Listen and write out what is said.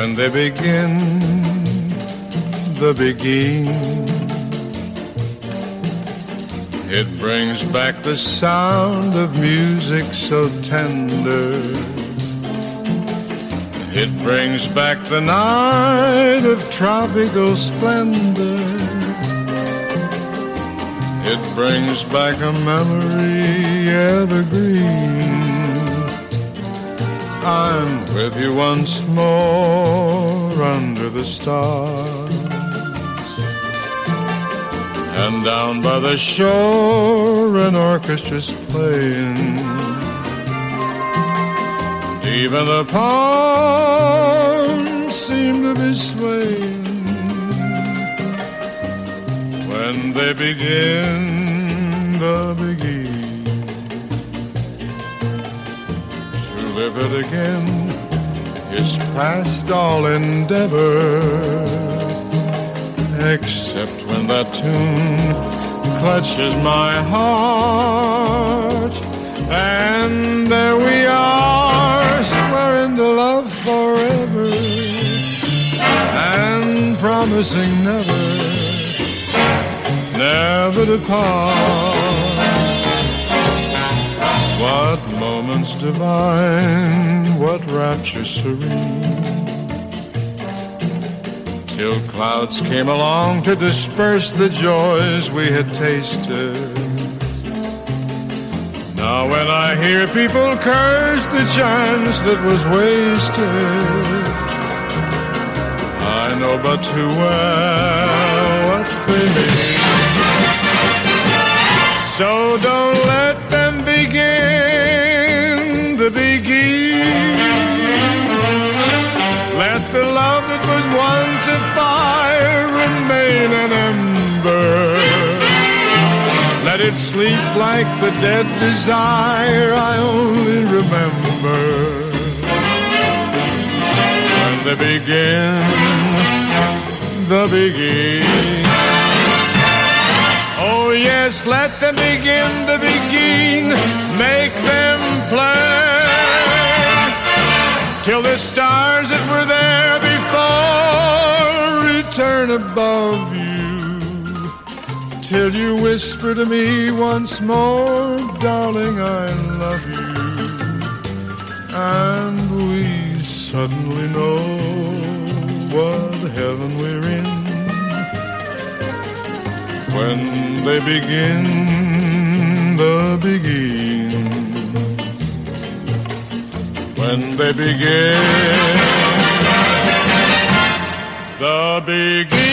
when they begin the beguine. It brings back the sound of music so tender. It brings back the night of tropical splendor. It brings back a memory evergreen. I'm with you once more under the stars. And down by the shore an orchestra's playing. Even the palms seem to be swaying when they begin the beguine. To live it again is past all endeavor, except when that tune clutches my heart. And there we are, swearing to love forever and promising never, never to part. What moments divine, what rapture serene, till clouds came along to disperse the joys we had tasted. Now when I hear people curse the chance that was wasted, I know but too well what fate is. So don't let them begin the beguine. Let the love that was once a fire remain an ember. Let it sleep like the dead desire I only remember. When they begin the beguine. Oh yes, let them begin the beguine. Make them play till the stars that were there before return above you. Till you whisper to me once more, darling, I love you. And we suddenly know what heaven we're in. When they begin the beguine. When they begin the beguine.